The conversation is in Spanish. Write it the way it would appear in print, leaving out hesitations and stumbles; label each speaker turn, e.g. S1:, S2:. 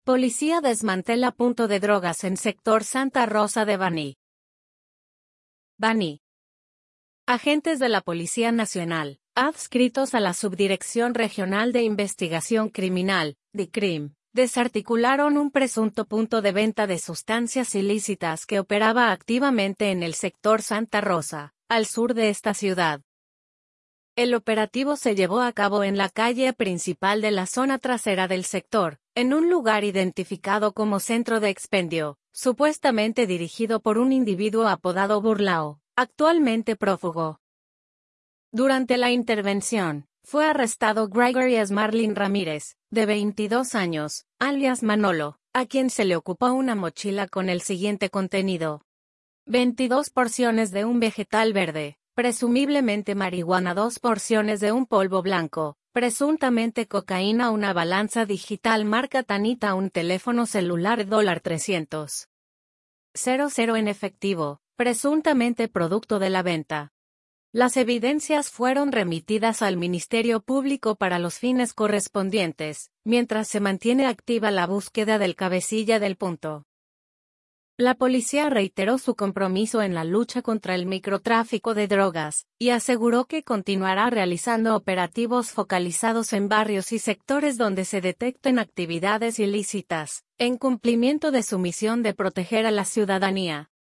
S1: Policía desmantela punto de drogas en sector Santa Rosa de Baní. Baní. Agentes de la Policía Nacional, adscritos a la Subdirección Regional de Investigación Criminal, DICRIM, desarticularon un presunto punto de venta de sustancias ilícitas que operaba activamente en el sector Santa Rosa, al sur de esta ciudad. El operativo se llevó a cabo en la calle principal de la zona trasera del sector, en un lugar identificado como centro de expendio, supuestamente dirigido por un individuo apodado Burlao, actualmente prófugo. Durante la intervención, fue arrestado Gregory Esmarlin Ramírez, de 22 años, alias Manolo, a quien se le ocupó una mochila con el siguiente contenido: 22 porciones de un vegetal verde, presumiblemente marihuana, 2 porciones de un polvo blanco, presuntamente cocaína, una balanza digital marca Tanita, un teléfono celular $300,000 en efectivo, presuntamente producto de la venta. Las evidencias fueron remitidas al Ministerio Público para los fines correspondientes, mientras se mantiene activa la búsqueda del cabecilla del punto. La policía reiteró su compromiso en la lucha contra el microtráfico de drogas, y aseguró que continuará realizando operativos focalizados en barrios y sectores donde se detecten actividades ilícitas, en cumplimiento de su misión de proteger a la ciudadanía.